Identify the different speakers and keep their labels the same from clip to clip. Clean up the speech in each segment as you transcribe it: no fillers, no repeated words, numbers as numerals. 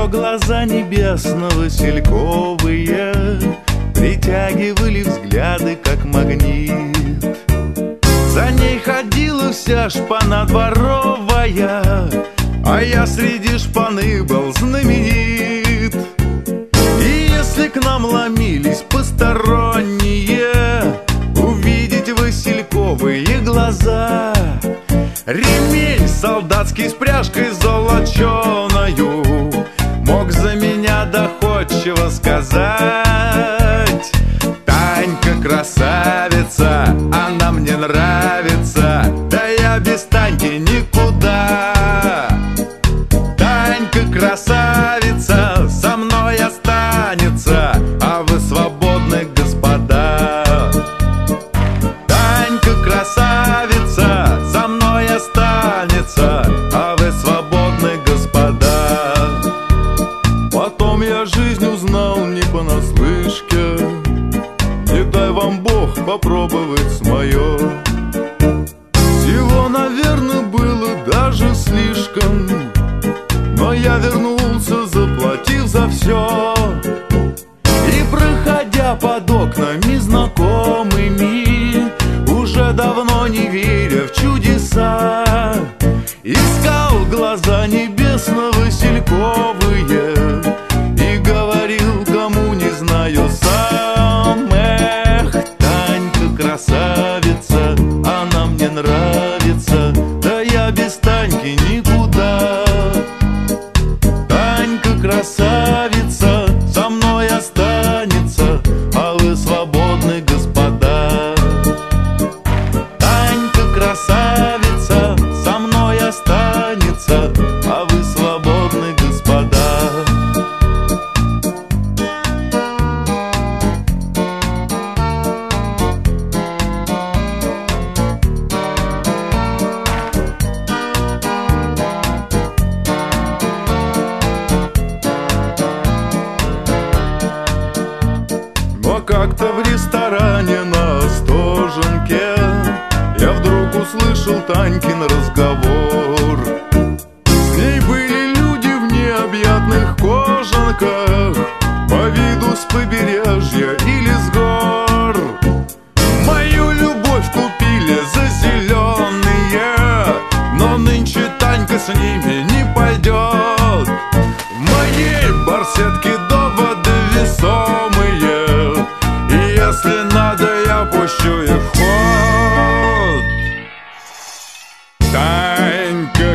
Speaker 1: Ее глаза небесно-васильковые притягивали взгляды, как магнит. За ней ходила вся шпана дворовая, а я среди шпаны был знаменит. И если к нам ломились посторонние, увидеть васильковые глаза, ремень солдатский с пряжкой золоченою мог за меня доходчиво сказать: Танька красавица, она мне нравится, да я без Таньки никуда. Танька красавица, со мной останется, а вы свободны, господа. Танька красавица, со мной останется, а вы свободны, господа. Потом я жизнь узнал не понаслышке, не дай вам Бог попробовать мое. Всего, наверное, было даже слишком, но я вернулся, заплатив за все. И проходя под окнами знакомыми, уже давно не веря в чудеса, искал глаза небесно-васильковые и говорил, кому не знаю сам: эх, Танька красавица, она мне нравится, да я без Таньки никуда. Танька красавица, со мной останется, а вы свободны, господа. Танька красавица, со мной останется, а вы свободны, господа. Но как-то в ресторане на Остоженке я вдруг услышал Танькин разговор. С ней были люди в необъятных кожанках, по виду с побережья или с гор. Мою любовь купили за зеленые, но нынче Танька с ними не пойдет. В моей барсетке доводы весомые, и если надо, я пущу их в ход. Танька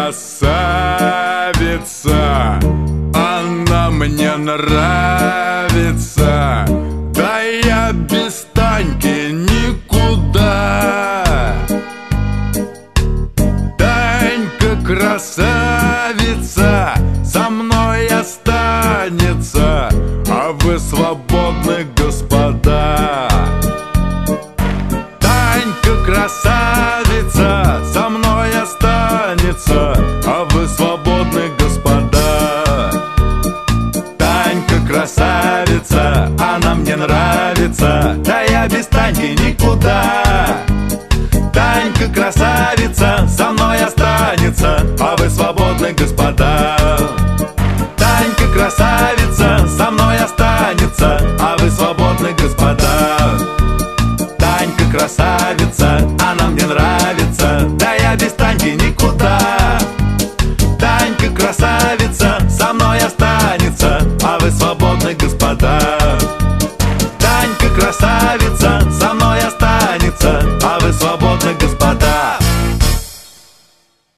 Speaker 1: красавица, она мне нравится, да я без Таньки никуда. Танька красавица, со мной останется, а вы свободны, господа. Танька красавица, со мной останется, а вы свободны, господа. Танька красавица, она мне нравится, да я без Таньки никуда. Танька красавица, со мной останется, а вы свободны, господа. Танька красавица, со мной останется, а вы свободны, господа. Танька красавица.